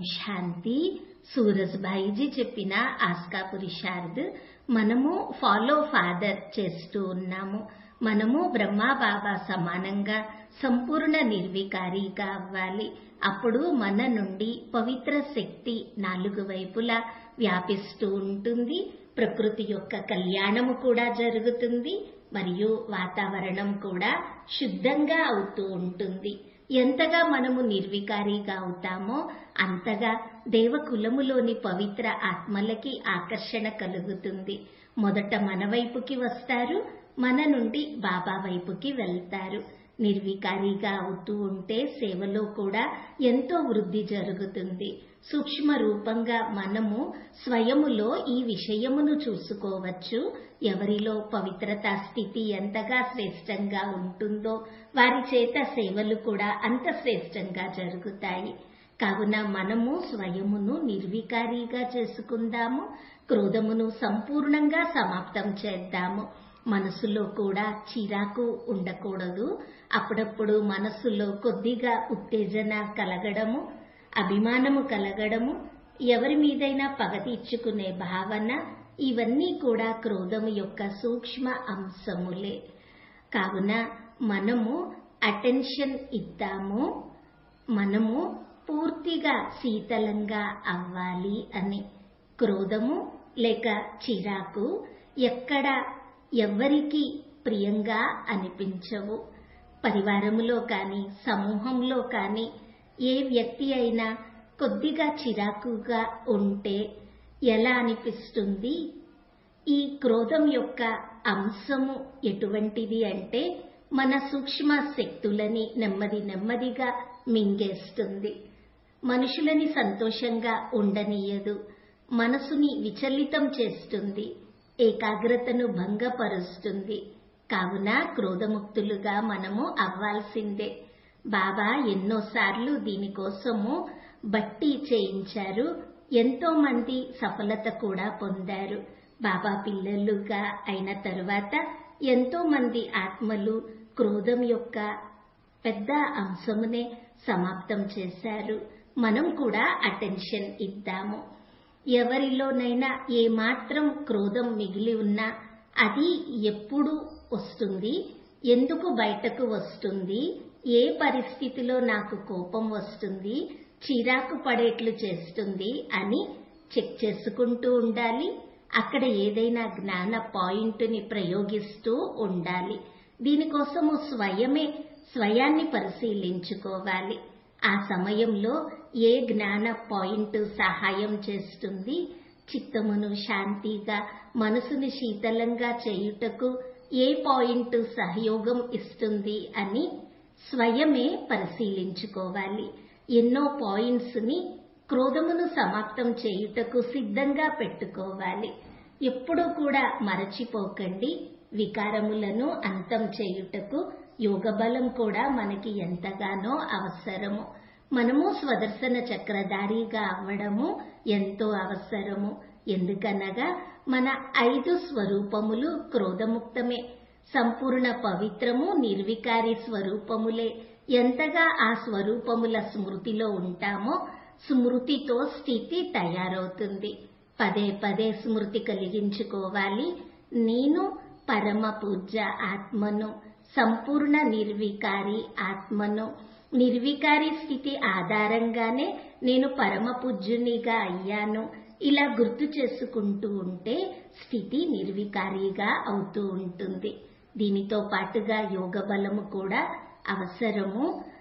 శాంతి. సూరజ్భాయిజీ చెప్పిన ఆస్కా పురుషార్థ్. మనము follow father చేస్తూ ఉన్నాము. మనము బ్రహ్మా బాబా సమానంగా సంపూర్ణ నిర్వికారిగా అవ్వాలి. అప్పుడు మన నుండి పవిత్ర శక్తి నాలుగు వైపులా వ్యాపిస్తూ ఉంటుంది. ప్రకృతి యొక్క కళ్యాణము కూడా జరుగుతుంది మరియు వాతావరణం కూడా శుద్ధంగా అవుతూ ఉంటుంది. ఎంతగా మనము నిర్వికారిగా అవుతామో అంతగా దేవకులములోని పవిత్ర ఆత్మలకి ఆకర్షణ కలుగుతుంది. మొదట మన వైపుకి వస్తారు, మన నుండి బాబా వైపుకి వెళ్తారు. నిర్వికారిగా అవుతూ ఉంటే సేవలో కూడా ఎంతో వృద్ధి జరుగుతుంది. సూక్ష్మ రూపంగా మనము స్వయములో ఈ విషయమును చూసుకోవచ్చు. ఎవరిలో పవిత్రతా స్థితి ఎంతగా శ్రేష్టంగా ఉంటుందో వారి చేత సేవలు కూడా అంత శ్రేష్టంగా జరుగుతాయి. కావున మనము స్వయమును నిర్వికారిగా చేసుకుందాము. క్రోధమును సంపూర్ణంగా సమాప్తం చేద్దాము. మనసులో కూడా చిరాకు ఉండకూడదు. అప్పుడప్పుడు మనసులో కొద్దిగా ఉత్తేజన కలగడము, అభిమానము కలగడము, ఎవరి మీదైనా పగ తీర్చుకునే భావన, ఇవన్నీ కూడా క్రోధము యొక్క సూక్ష్మ అంశములే. కావున మనము అటెన్షన్ ఇద్దాము. మనము పూర్తిగా శీతలంగా అవ్వాలి అని. క్రోధము లేక చిరాకు ఎక్కడ ఎవ్వరికి ప్రియంగా అనిపించవు. పరివారములో కానీ సమూహంలో కానీ ఏ వ్యక్తి అయినా కొద్దిగా చిరాకుగా ఉంటే ఎలా అనిపిస్తుంది? ఈ క్రోధం యొక్క అంశము ఎటువంటిది అంటే మన సూక్ష్మ శక్తులని నెమ్మది నెమ్మదిగా మింగేస్తుంది. మనుషులని సంతోషంగా ఉండనీయదు. మనసుని విచలితం చేస్తుంది. ఏకాగ్రతను భంగపరుస్తుంది. కావున క్రోధముక్తులుగా మనము అవ్వాల్సిందే. బాబా ఎన్నోసార్లు దీనికోసము బట్టి చేయించారు. ఎంతో మంది సఫలత కూడా పొందారు. బాబా పిల్లలుగా అయిన తరువాత ఎంతో మంది ఆత్మలు క్రోధం యొక్క పెద్ద అంశమునే సమాప్తం చేశారు. మనం కూడా అటెన్షన్ ఇద్దాము. ఎవరిలోనైనా ఏమాత్రం క్రోధం మిగిలి ఉన్నా అది ఎప్పుడు వస్తుంది, ఎందుకు బయటకు వస్తుంది, ఏ పరిస్థితిలో నాకు కోపం వస్తుంది, చిరాకు పడేట్లు చేస్తుంది అని చెక్ చేసుకుంటూ ఉండాలి. అక్కడ ఏదైనా జ్ఞాన పాయింట్ని ప్రయోగిస్తూ ఉండాలి. దీనికోసము స్వయాన్ని పరిశీలించుకోవాలి. ఆ సమయంలో ఏ జ్ఞాన పాయింట్ సహాయం చేస్తుంది, చిత్తమును శాంతిగా మనసుని శీతలంగా చేయుటకు ఏ పాయింట్ సహయోగం ఇస్తుంది అని స్వయమే పరిశీలించుకోవాలి. ఎన్నో పాయింట్స్ ని క్రోధమును సమాప్తం చేయుటకు సిద్ధంగా పెట్టుకోవాలి. ఎప్పుడూ కూడా మరచిపోకండి, వికారములను అంతం చేయుటకు యోగ బలం కూడా మనకి ఎంతగానో అవసరము. మనము స్వదర్శన చక్రధారిగా అవ్వడము ఎంతో అవసరము. ఎందుకనగా మన 5 స్వరూపములు క్రోధముక్తమే, సంపూర్ణ పవిత్రము, నిర్వికారి స్వరూపములే. ఎంతగా ఆ స్వరూపముల స్మృతిలో ఉంటామో స్మృతితో స్థితి తయారవుతుంది. పదే పదే స్మృతి కలిగించుకోవాలి. నేను పరమ పూజ్య ఆత్మను, సంపూర్ణ నిర్వికారి ఆత్మను. నిర్వికారి స్థితి ఆధారంగానే నేను పరమ పూజ్యునిగా అయ్యాను. ఇలా గుర్తు చేసుకుంటూ ఉంటే స్థితి నిర్వికారిగా అవుతూ ఉంటుంది. దీనితో పాటుగా యోగ బలము కూడా అవసరము.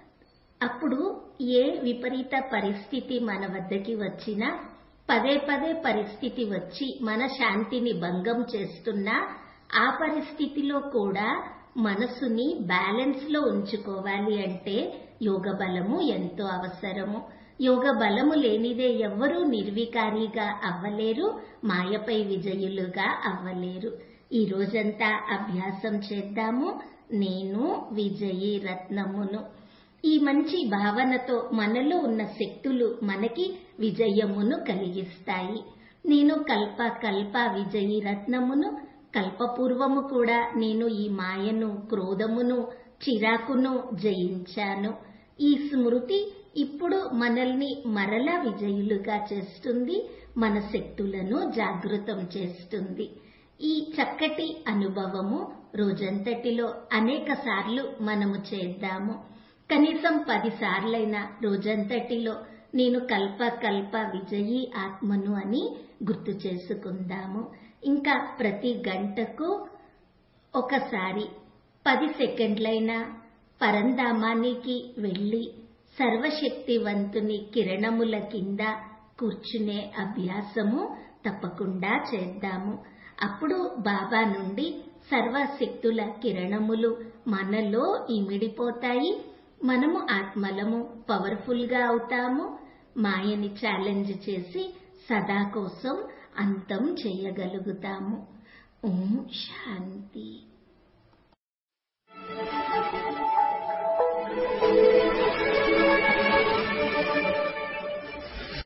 అప్పుడు ఏ విపరీత పరిస్థితి మన వద్దకి వచ్చినా, పదే పదే పరిస్థితి వచ్చి మన శాంతిని భంగం చేస్తున్నా, ఆ పరిస్థితిలో కూడా మనసుని బ్యాలెన్స్ లో ఉంచుకోవాలి అంటే యోగ బలము ఎంతో అవసరము. యోగ బలము లేనిదే ఎవ్వరూ నిర్వికారిగా అవ్వలేరు, మాయపై విజయులుగా అవ్వలేరు. ఈ రోజంతా అభ్యాసం చేద్దాము. నేను విజయీ రత్నమును. ఈ మంచి భావనతో మనలో ఉన్న శక్తులు మనకి విజయమును కలిగిస్తాయి. నేను కల్ప విజయీ రత్నమును. కల్పపూర్వము కూడా నేను ఈ మాయను, క్రోధమును, చిరాకును జయించాను. ఈ స్మృతి ఇప్పుడు మనల్ని మరలా విజయులుగా చేస్తుంది, మన శక్తులను జాగృతం చేస్తుంది. ఈ చక్కటి అనుభవము రోజంతటిలో అనేక సార్లు మనము చేద్దాము. కనీసం 10 సార్లైనా రోజంతటిలో నేను కల్ప విజయీ ఆత్మను అని గుర్తు చేసుకుందాము. ఇంకా ప్రతి గంటకు ఒకసారి 10 సెకండ్లైనా పరంధామానికి వెళ్లి సర్వశక్తివంతుని కిరణముల కింద కూర్చునే అభ్యాసము తప్పకుండా చేద్దాము. అప్పుడు బాబా నుండి సర్వశక్తుల కిరణములు మనలో ఇమిడిపోతాయి. మనము ఆత్మలము పవర్ఫుల్ గా అవుతాము. మాయని ఛాలెంజ్ చేసి సదా కోసం అంతం చేయగలుగుతాము. ఓం శాంతి.